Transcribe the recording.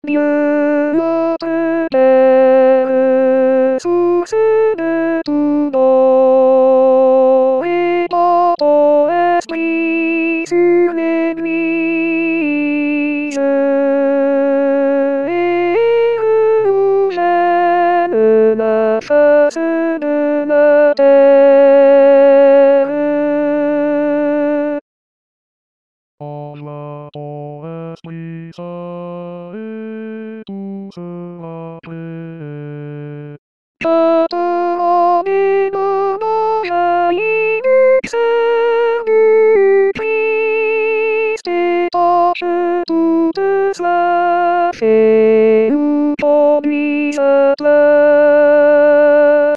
竜をつけるすするとのえばとえすりすれびずえふせぬなさするなてあらとえすりさえとすわれたとはみののやいにすぐきしてたしとつさせ